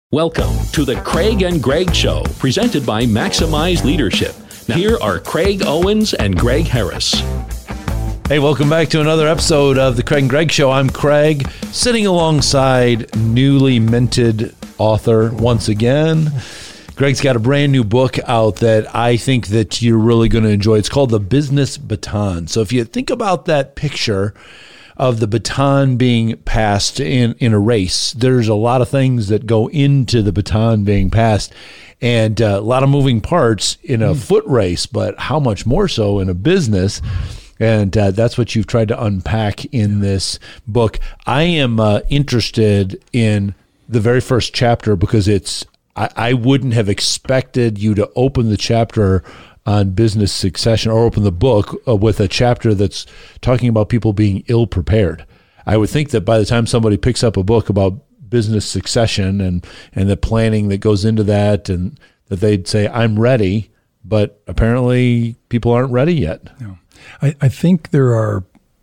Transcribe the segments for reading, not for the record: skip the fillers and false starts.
Welcome to the Craig and Greg Show, presented by Maximize Leadership. Now, here are Craig Owens and Greg Harris. Hey, welcome back to another episode of the Craig and Greg Show. I'm Craig, sitting alongside newly minted author once again. Greg's got a brand new book out that I think that you're really going to enjoy. It's called The Business Baton. So if you think about that picture of the baton being passed in a race, there's a lot of things that go into the baton being passed, and a lot of moving parts in a foot race, but how much more so in a business. And that's what you've tried to unpack in this book. I am interested in the very first chapter because I wouldn't have expected you to open the chapter on business succession or open the book with a chapter that's talking about people being ill-prepared. I would think that by the time somebody picks up a book about business succession and the planning that goes into that, and that they'd say, I'm ready, but apparently people aren't ready yet. No. I think there are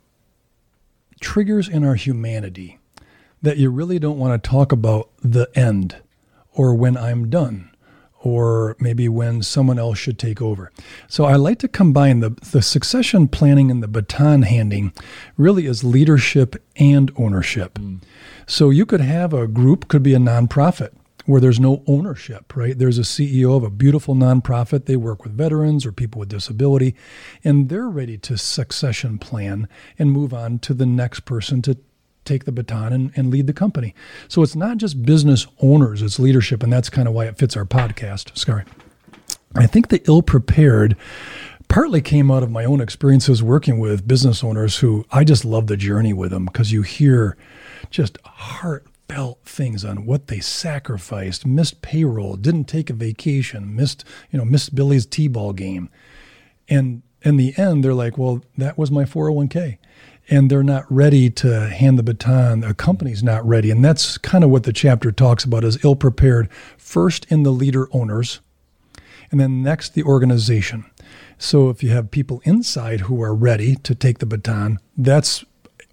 triggers in our humanity that you really don't want to talk about the end or when I'm done, or maybe when someone else should take over. So I like to combine the succession planning and the baton handing really is leadership and ownership. So you could have a group, could be a nonprofit, where there's no ownership, right? There's a CEO of a beautiful nonprofit. They work with veterans or people with disability, and they're ready to succession plan and move on to the next person to take the baton and lead the company. So it's not just business owners, it's leadership, and that's kind of why it fits our podcast. Sorry. I think the ill-prepared partly came out of my own experiences working with business owners who I just love the journey with them, because you hear just heartfelt things on what they sacrificed, missed payroll, didn't take a vacation, missed Billy's T-ball game. And in the end, they're like, well, that was my 401k. And they're not ready to hand the baton. The company's not ready. And that's kind of what the chapter talks about, is ill-prepared, first in the leader owners, and then next the organization. So if you have people inside who are ready to take the baton, that's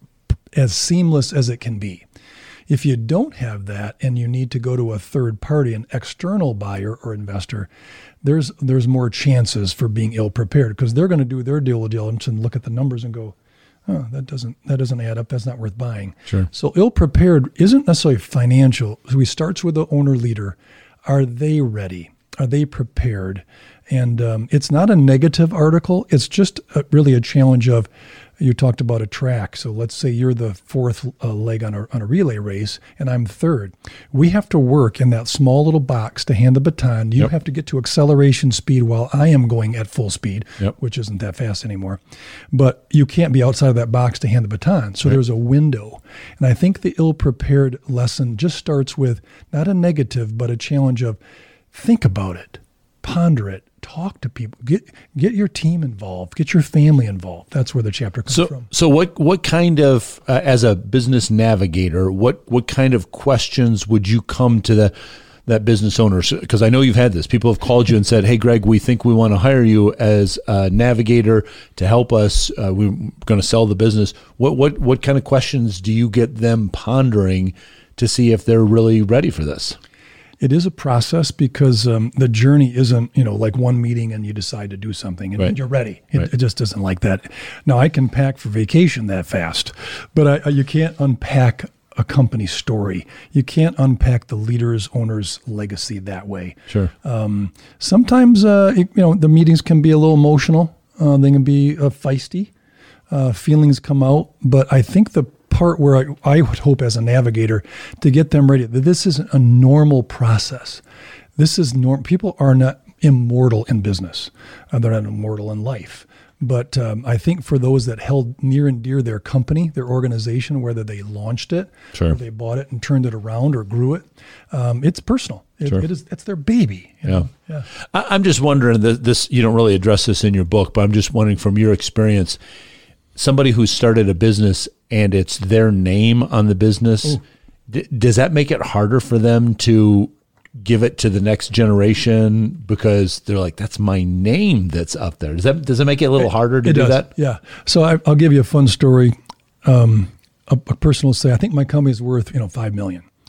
as seamless as it can be. If you don't have that and you need to go to a third party, an external buyer or investor, there's more chances for being ill-prepared, because they're going to do their due diligence and look at the numbers and go, oh, that doesn't add up. That's not worth buying. Sure. So ill-prepared isn't necessarily financial. So we starts with the owner leader. Are they ready? Are they prepared? And it's not a negative article. It's just really a challenge of, you talked about a track. So let's say you're the fourth leg on a relay race and I'm third. We have to work in that small little box to hand the baton. You have to get to acceleration speed while I am going at full speed, which isn't that fast anymore. But you can't be outside of that box to hand the baton. So there's a window. And I think the ill-prepared lesson just starts with not a negative, but a challenge of think about it, ponder it, talk to people, get your team involved, get your family involved. That's where the chapter comes from. So what kind of, as a business navigator, what kind of questions would you come to that business owner? Because I know you've had this. People have called you and said, hey, Greg, we think we want to hire you as a navigator to help us. We're going to sell the business. What kind of questions do you get them pondering to see if they're really ready for this? It is a process, because the journey isn't, like one meeting and you decide to do something and you're ready. It just isn't like that. Now, I can pack for vacation that fast, but you can't unpack a company story. You can't unpack the leader's, owner's legacy that way. Sure. Sometimes, the meetings can be a little emotional. They can be feisty. Feelings come out. But I think the part where I would hope as a navigator to get them ready, that this isn't a normal process. This is people are not immortal in business. They're not immortal in life. But I think for those that held near and dear their company, their organization, whether they launched it or they bought it and turned it around or grew it, it's personal. It's their baby. You know? Yeah. I'm just wondering, this, you don't really address this in your book, but I'm just wondering from your experience, somebody who started a business and it's their name on the business, does that make it harder for them to give it to the next generation, because they're like, that's my name that's up there? Does it make it a little harder to do that? Yeah. So I'll give you a fun story. A person will say, I think my company is worth $5 million.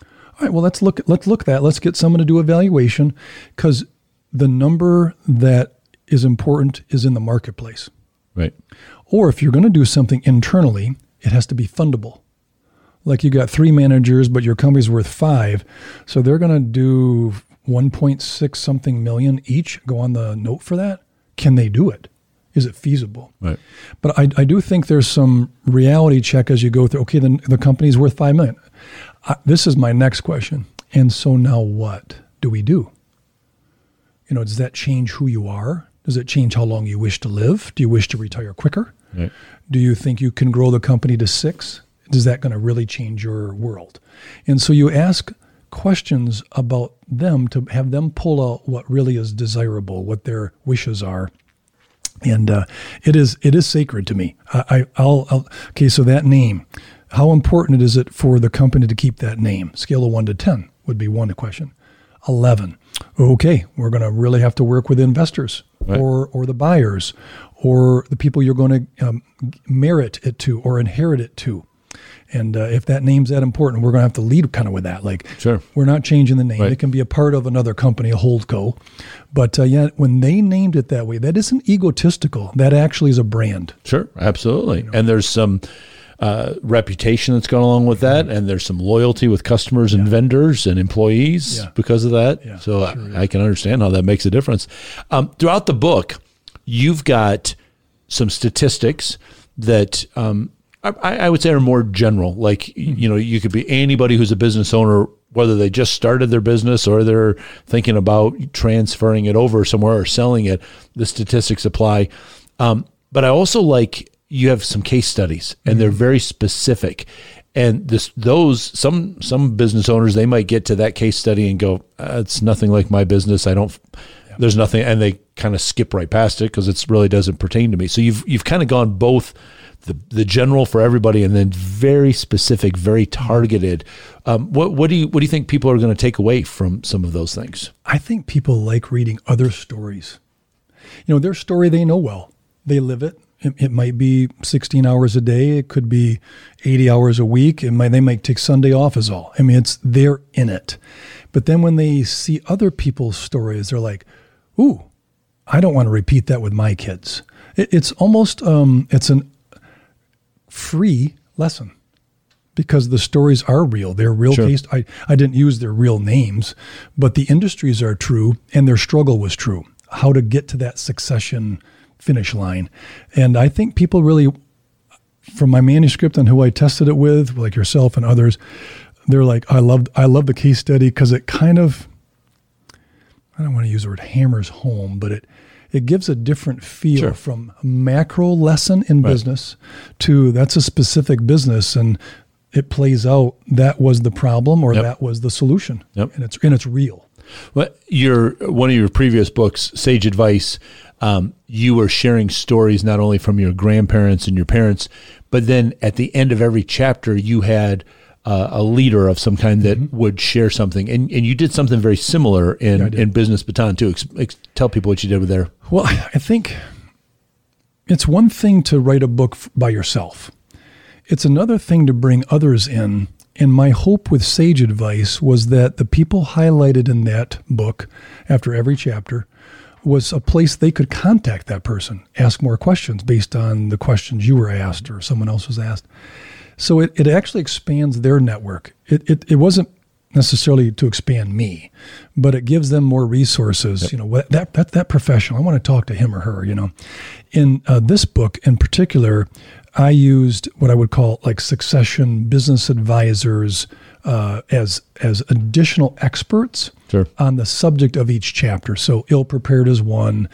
All right, well, let's look at that. Let's get someone to do evaluation, because the number that is important is in the marketplace. Right. Or if you're going to do something internally, it has to be fundable. Like you got 3 managers, but your company's worth 5. So they're going to do 1.6 something million each, go on the note for that. Can they do it? Is it feasible? Right. But I do think there's some reality check as you go through. Okay, the company's worth 5 million. This is my next question. And so now what do we do? Does that change who you are? Does it change how long you wish to live? Do you wish to retire quicker? Right. Do you think you can grow the company to 6? Is that going to really change your world? And so you ask questions about them to have them pull out what really is desirable, what their wishes are. And it is sacred to me. Okay, so that name, how important is it for the company to keep that name? Scale of 1 to 10 would be one question. 11. Okay, we're going to really have to work with investors, right, or the buyers, or the people you're going to merit it to or inherit it to. And if that name's that important, we're going to have to lead kind of with that. Like, sure, we're not changing the name. Right. It can be a part of another company, a holdco. But when they named it that way, that isn't egotistical. That actually is a brand. Sure, absolutely. And there's some reputation that's gone along with that, and there's some loyalty with customers and vendors and employees because of that. Yeah, so sure, I can understand how that makes a difference. Throughout the book, you've got some statistics that I would say are more general. Like, you could be anybody who's a business owner, whether they just started their business or they're thinking about transferring it over somewhere or selling it. The statistics apply. But I also like, you have some case studies, and they're very specific. And some business owners, they might get to that case study and go, it's nothing like my business. There's nothing, and they kind of skip right past it because it really doesn't pertain to me. So you've kind of gone both the general for everybody, and then very specific, very targeted. What do you think people are going to take away from some of those things? I think people like reading other stories. Their story they know well. They live it. It might be 16 hours a day. It could be 80 hours a week. They might take Sunday off is all. They're in it. But then when they see other people's stories, they're like, ooh, I don't want to repeat that with my kids. It's almost, it's an free lesson because the stories are real. They're real. Sure. Case. I didn't use their real names, but the industries are true and their struggle was true. How to get to that succession finish line. And I think people really, from my manuscript and who I tested it with, like yourself and others, they're like, I love the case study because it kind of, I don't want to use the word hammers home, but it gives a different feel. Sure. From a macro lesson in business to that's a specific business, and it plays out that was the problem or that was the solution. Yep. And it's real. Well, one of your previous books, Sage Advice, you were sharing stories not only from your grandparents and your parents, but then at the end of every chapter, you had a leader of some kind that would share something. And you did something very similar in Business Baton too. Tell people what you did with there. Well, I think it's one thing to write a book by yourself. It's another thing to bring others in. And my hope with Sage Advice was that the people highlighted in that book after every chapter was a place they could contact that person, ask more questions based on the questions you were asked or someone else was asked. So it actually expands their network. It wasn't necessarily to expand me, but it gives them more resources. Yep. That professional, I want to talk to him or her. In this book in particular, I used what I would call like succession business advisors as additional experts. Sure. On the subject of each chapter. So ill-prepared is one.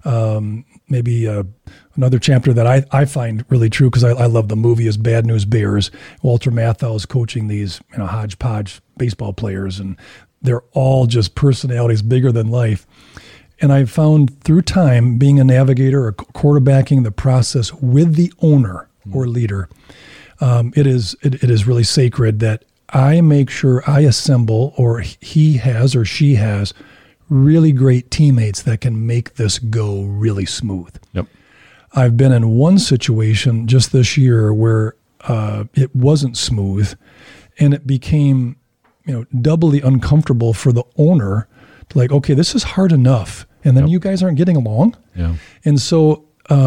Maybe another chapter that I find really true because I love the movie is Bad News Bears. Walter Matthau is coaching these hodgepodge baseball players, and they're all just personalities bigger than life. And I've found through time, being a navigator or quarterbacking the process with the owner or leader, it is really sacred that I make sure I assemble, or he has or she has, really great teammates that can make this go really smooth. Yep. I've been in one situation just this year where it wasn't smooth, and it became doubly uncomfortable for the owner to like, okay, this is hard enough. And then you guys aren't getting along. Yeah. And so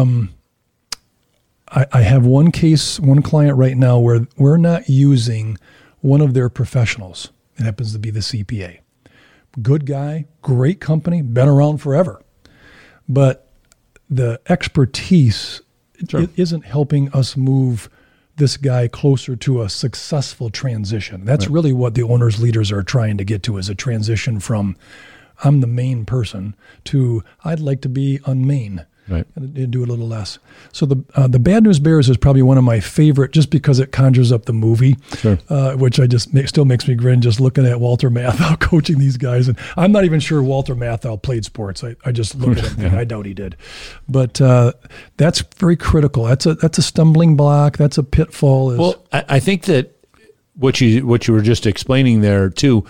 I have one client right now where we're not using one of their professionals. It happens to be the CPA. Good guy, great company, been around forever. But the expertise isn't helping us move this guy closer to a successful transition. That's really what the owners' leaders are trying to get to, is a transition from I'm the main person to I'd like to be unmain. Right. And do a little less. So the Bad News Bears is probably one of my favorite, just because it conjures up the movie, which still makes me grin just looking at Walter Matthau coaching these guys. And I'm not even sure Walter Matthau played sports. I just look at him. I doubt he did. But that's very critical. That's a stumbling block. That's a pitfall. Well, I think that what you were just explaining there too,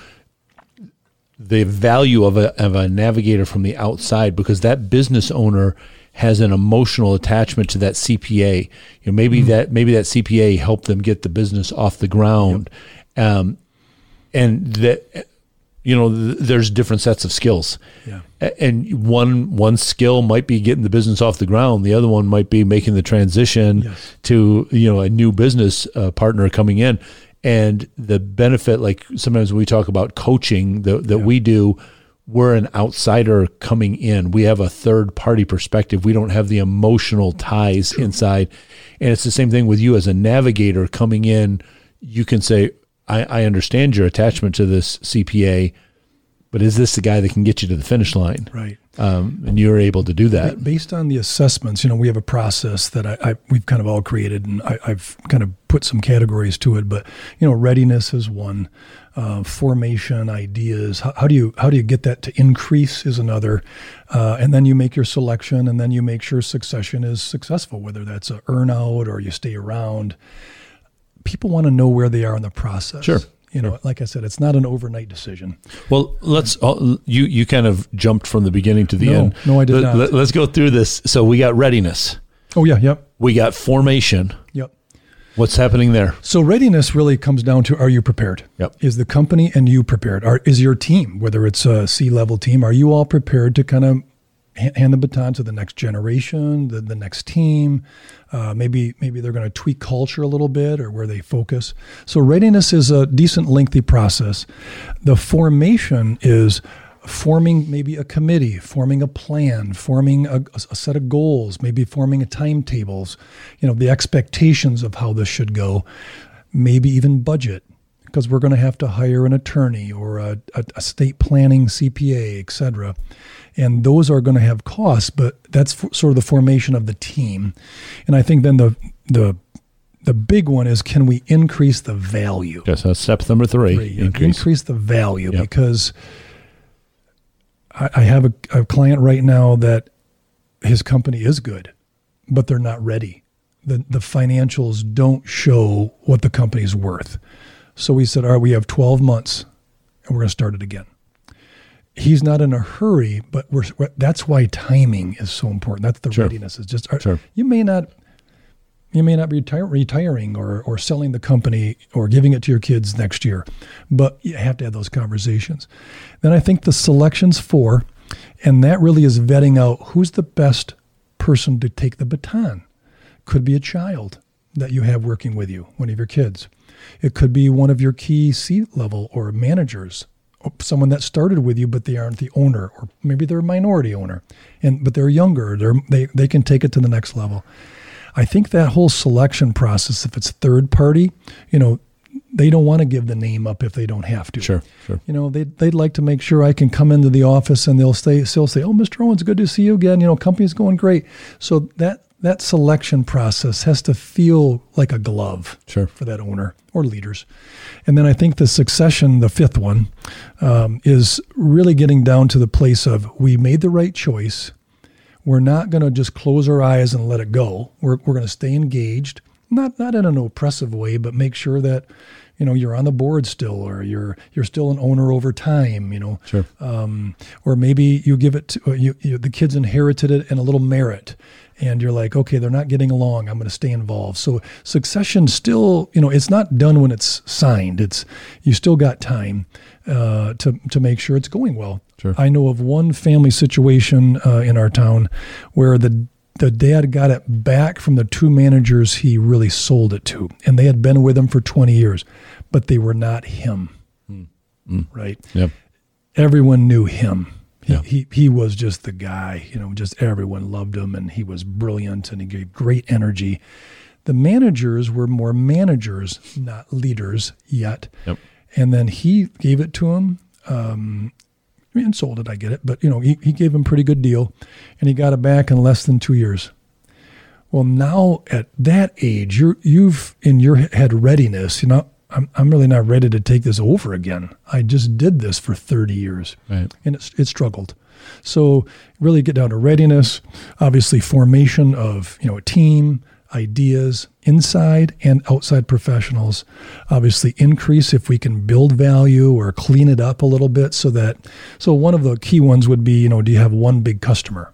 the value of a navigator from the outside, because that business owner has an emotional attachment to that CPA. Maybe that CPA helped them get the business off the ground, and that there's different sets of skills. Yeah. And one skill might be getting the business off the ground. The other one might be making the transition to a new business partner coming in. And the benefit, like sometimes when we talk about coaching that we do, we're an outsider coming in. We have a third party perspective. We don't have the emotional ties inside. And it's the same thing with you as a navigator coming in. You can say, I understand your attachment to this CPA, but is this the guy that can get you to the finish line? Right. And you're able to do that. Based on the assessments, we have a process that we've kind of all created, and I've kind of put some categories to it. But readiness is one, formation, ideas. How do you get that to increase is another, and then you make your selection, and then you make sure succession is successful, whether that's a earn out or you stay around. People want to know where they are in the process. Sure. Like I said, it's not an overnight decision. Well, you kind of jumped from the beginning to the end. No, I did not. Let's go through this. So we got readiness. Oh, yeah, yep. We got formation. Yep. What's happening there? So readiness really comes down to, are you prepared? Yep. Is the company and you prepared? Is your team, whether it's a C-level team, are you all prepared to kind of hand the baton to the next generation, the next team? Maybe they're going to tweak culture a little bit or where they focus. So readiness is a decent lengthy process. The formation is forming maybe a committee, forming a plan, forming a set of goals, maybe forming a timetables, the expectations of how this should go, maybe even budget, because we're going to have to hire an attorney or a estate planning CPA, et cetera. And those are going to have costs, but that's sort of the formation of the team. And I think then the big one is, can we increase the value? Yes, that's step number three. Increase the value, because I have a client right now that his company is good, but they're not ready. The financials don't show what the company's worth. So we said, all right, we have 12 months and we're going to start it again. He's not in a hurry, but that's why timing is so important. That's the readiness. Is just you may not be retiring or selling the company or giving it to your kids next year, but you have to have those conversations. Then I think the selection's 4, and that really is vetting out who's the best person to take the baton. Could be a child that you have working with you, one of your kids. It could be one of your key C-level or managers, someone that started with you, but they aren't the owner, or maybe they're a minority owner, but they're younger. They can take it to the next level. I think that whole selection process, if it's third party, they don't want to give the name up if they don't have to. Sure. They'd like to make sure I can come into the office and they'll still say, "Oh, Mr. Owens, good to see you again. Company's going great." So that selection process has to feel like a glove for that owner or leaders. And then I think the succession, the 5th one, is really getting down to the place of, we made the right choice. We're not going to just close our eyes and let it go. We're going to stay engaged. not in an oppressive way, but make sure that, you're on the board still, or you're still an owner over time, Sure. Or maybe you give it to the kids inherited it in a little merit, and you're like, okay, they're not getting along, I'm going to stay involved. So succession still, it's not done when it's signed. You still got time to make sure it's going well. Sure. I know of one family situation in our town where the dad got it back from the two managers he really sold it to, and they had been with him for 20 years, but they were not him, right? Yep. Everyone knew him. Yeah. He was just the guy, just everyone loved him, and he was brilliant, and he gave great energy. The managers were more managers, not leaders yet. Yep. And then he gave it to him, and sold it, I get it, but he gave him a pretty good deal, and he got it back in less than 2 years. Well, now at that age, you've in your head readiness, I'm really not ready to take this over again. I just did this for 30 years, right, and it struggled. So really get down to readiness, obviously formation of a team, ideas, inside and outside professionals, obviously increase if we can build value or clean it up a little bit so one of the key ones would be, do you have one big customer?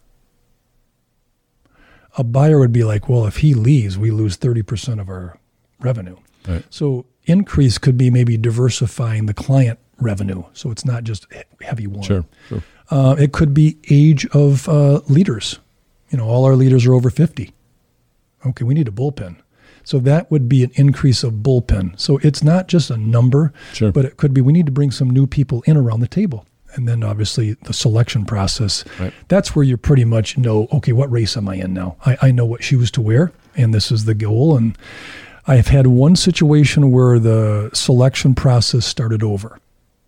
A buyer would be like, well, if he leaves, we lose 30% of our revenue. Right. So increase could be maybe diversifying the client revenue. So it's not just heavy one. Sure. It could be age of leaders. All our leaders are over 50. Okay, we need a bullpen. So that would be an increase of bullpen. So it's not just a number, Sure. but it could be we need to bring some new people in around the table. And then obviously the selection process, right, that's where you pretty much know, okay, what race am I in now? I know what shoes to wear, and this is the goal. And I've had one situation where the selection process started over.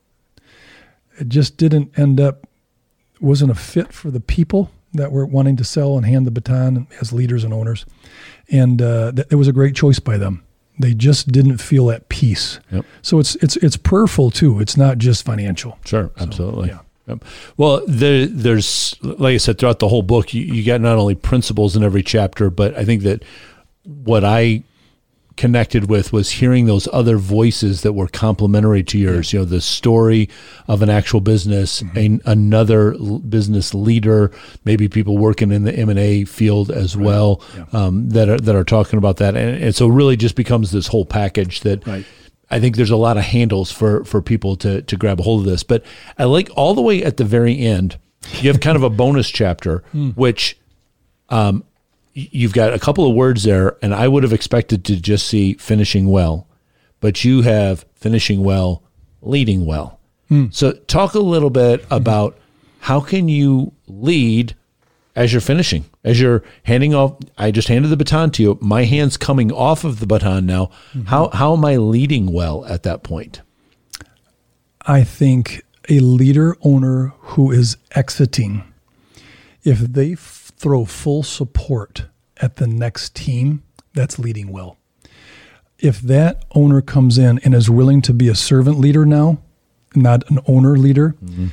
It just didn't wasn't a fit for the people that were wanting to sell and hand the baton as leaders and owners. And it was a great choice by them. They just didn't feel at peace. Yep. So it's prayerful too. It's not just financial. Sure, absolutely. Yeah. Yep. Well, there's, like I said, throughout the whole book, you got not only principles in every chapter, but I think that what I connected with was hearing those other voices that were complementary to yours. The story of an actual business, another business leader, maybe people working in the M&A field as well, that are talking about that, and so really just becomes this whole package that. Right. I think there's a lot of handles for people to grab a hold of this, but I like all the way at the very end, you have kind of a bonus chapter, which you've got a couple of words there, and I would have expected to just see finishing well, but you have finishing well, leading well. So talk a little bit about how can you lead as you're finishing, as you're handing off. I just handed the baton to you. My hand's coming off of the baton now. How am I leading well at that point? I think a leader owner who is exiting, if they throw full support at the next team, that's leading well. If that owner comes in and is willing to be a servant leader now, not an owner leader,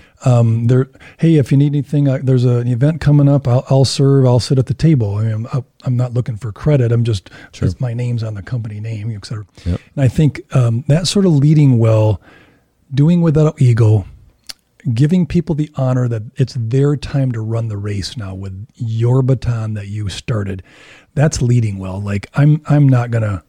hey, if you need anything, there's an event coming up, I'll serve, I'll sit at the table. I mean, I'm not looking for credit. I'm just, my name's on the company name, et cetera. Yep. And I think that sort of leading well, doing without ego, giving people the honor that it's their time to run the race now with your baton that you started. That's leading well. Like I'm not going to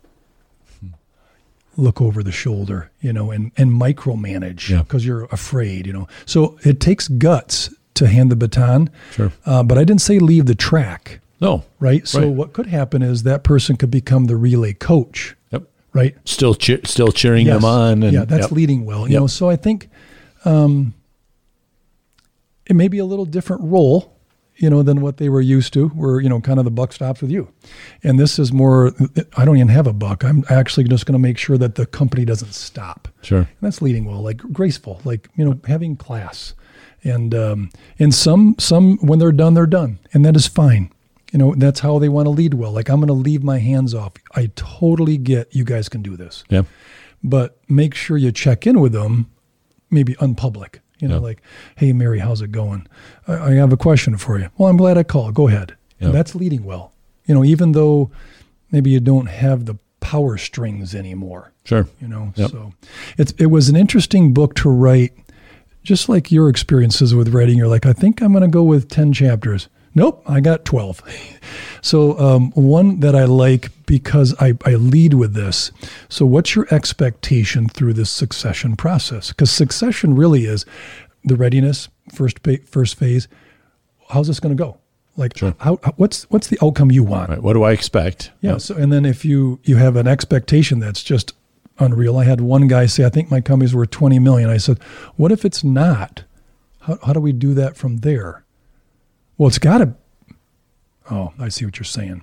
look over the shoulder, and micromanage because you're afraid, So it takes guts to hand the baton. Sure. But I didn't say leave the track. No. Right. So what could happen is that person could become the relay coach. Yep. Right. Still cheering them on. And, that's leading well. You know, so I think it may be a little different role, than what they were used to, where, kind of the buck stops with you. And this is more, I don't even have a buck. I'm actually just going to make sure that the company doesn't stop. Sure. And that's leading well, like graceful, like, having class. And some, when they're done. And that is fine. That's how they want to lead well. Like, I'm going to leave my hands off. I totally get you guys can do this. Yeah. But make sure you check in with them, maybe unpublic. Like, hey, Mary, how's it going? I have a question for you. Well, I'm glad I called. Go ahead. And that's leading well. Even though, maybe you don't have the power strings anymore. Sure. Yep. So it was an interesting book to write, just like your experiences with writing. You're like, I think I'm going to go with 10 chapters. Nope, I got 12. So one that I like because I lead with this. So what's your expectation through this succession process? Because succession really is the readiness, first phase. How's this going to go? Like, sure. What's the outcome you want? Right. What do I expect? Yeah. Yep. So, and then if you have an expectation that's just unreal. I had one guy say, I think my company's worth $20 million. I said, what if it's not? How do we do that from there? Well, it's got to. Oh, I see what you're saying.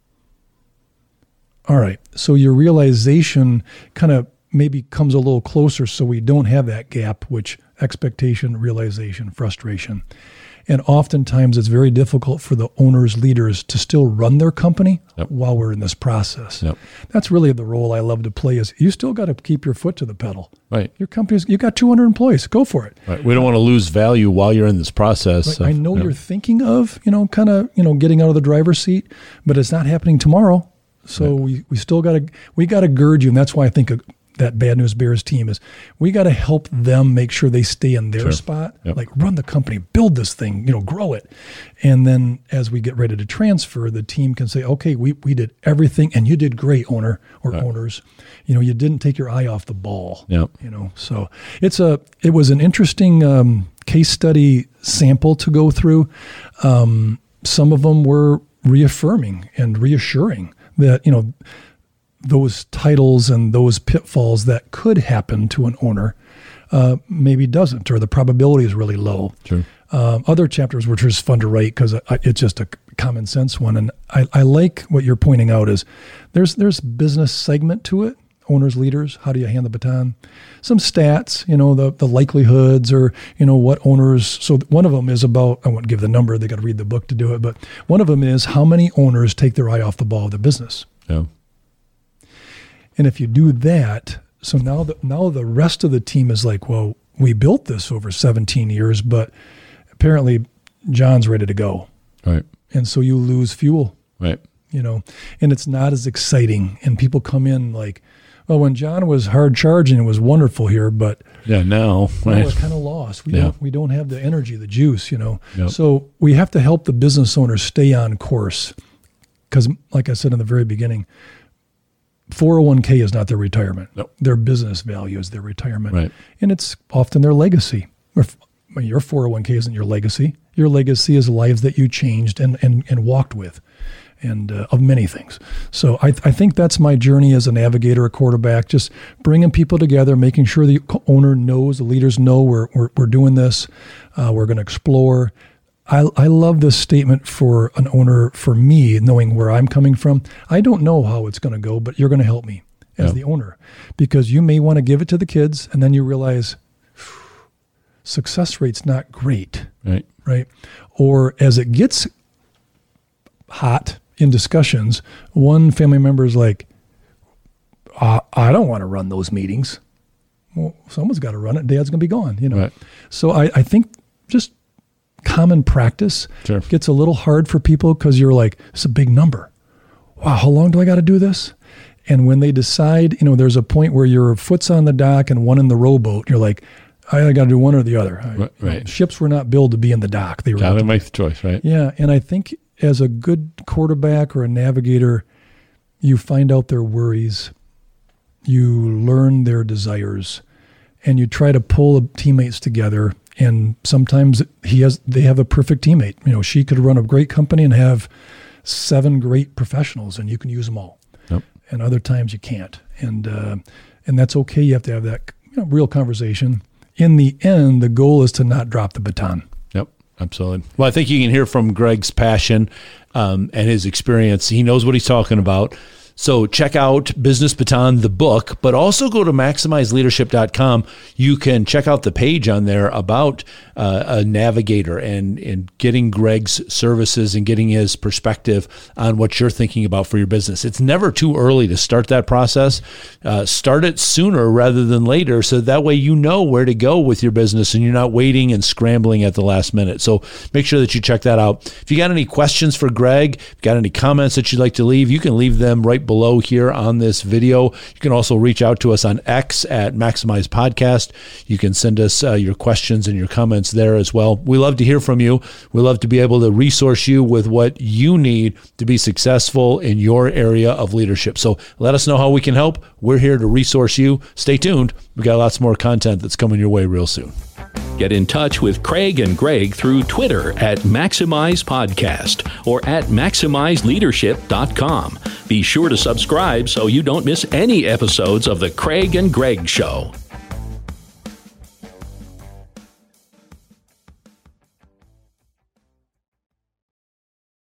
All right. So your realization kind of maybe comes a little closer so we don't have that gap, which expectation, realization, frustration. And oftentimes it's very difficult for the owners, leaders to still run their company while we're in this process. Yep. That's really the role I love to play is you still got to keep your foot to the pedal. Right. Your company's, you got 200 employees. Go for it. Right. We don't want to lose value while you're in this process. Right. I know you're thinking of, kind of, getting out of the driver's seat, but it's not happening tomorrow. So we still got to gird you. And that's why I think that Bad News Bears team is we got to help them make sure they stay in their spot, like run the company, build this thing, grow it. And then as we get ready to transfer, the team can say, okay, we did everything and you did great, owner or owners. You didn't take your eye off the ball. Yep. So it was an interesting case study sample to go through. Some of them were reaffirming and reassuring that, those titles and those pitfalls that could happen to an owner maybe doesn't, or the probability is really low. True. Other chapters were just fun to write because it's just a common sense one. And I like what you're pointing out is there's business segment to it, owners, leaders, how do you hand the baton? Some stats, the likelihoods or, what owners. So one of them is about, I won't give the number, they got to read the book to do it, but one of them is how many owners take their eye off the ball of the business. Yeah. And if you do that, so now the rest of the team is like, well, we built this over 17 years, but apparently John's ready to go. Right. And so you lose fuel. Right. And it's not as exciting. And people come in like, well, when John was hard charging, it was wonderful here, but now we're kind of lost. We don't have the energy, the juice, Yep. So we have to help the business owners stay on course. Because like I said in the very beginning, 401k is not their retirement. Nope. Their business value is their retirement. Right. And it's often their legacy. Your 401k isn't your legacy. Your legacy is lives that you changed and walked with, and of many things. So I think that's my journey as a navigator, a quarterback, just bringing people together, making sure the owner knows, the leaders know we're doing this. We're going to explore. I love this statement for an owner, for me, knowing where I'm coming from. I don't know how it's going to go, but you're going to help me as the owner, because you may want to give it to the kids and then you realize success rate's not great. Right. Or as it gets hot in discussions, one family member is like, I don't want to run those meetings. Well, someone's got to run it. Dad's going to be gone, Right. So I think just common practice gets a little hard for people because you're like, it's a big number. Wow, how long do I got to do this? And when they decide, there's a point where your foot's on the dock and one in the rowboat, you're like, I got to do one or the other. Right. Ships were not built to be in the dock. They were got to make the choice, right? Yeah, and I think as a good quarterback or a navigator, you find out their worries, you learn their desires, and you try to pull teammates together. And sometimes they have a perfect teammate. She could run a great company and have 7 great professionals, and you can use them all. Yep. And other times you can't, and that's okay. You have to have that real conversation. In the end, the goal is to not drop the baton. Yep, absolutely. Well, I think you can hear from Greg's passion and his experience. He knows what he's talking about. So check out Business Baton, the book, but also go to MaximizeLeadership.com. You can check out the page on there about a navigator and getting Greg's services and getting his perspective on what you're thinking about for your business. It's never too early to start that process. Start it sooner rather than later, so that way you know where to go with your business and you're not waiting and scrambling at the last minute. So make sure that you check that out. If you got any questions for Greg, if you got any comments that you'd like to leave, you can leave them right below here on this video. You can also reach out to us on X at Maximize Podcast. You can send us your questions and your comments there as well. We love to hear from you. We love to be able to resource you with what you need to be successful in your area of leadership. So let us know how we can help. We're here to resource you. Stay tuned. We got lots more content that's coming your way real soon. Get in touch with Craig and Greg through Twitter at Maximize Podcast or at MaximizeLeadership.com. Be sure to subscribe so you don't miss any episodes of The Craig and Greg Show.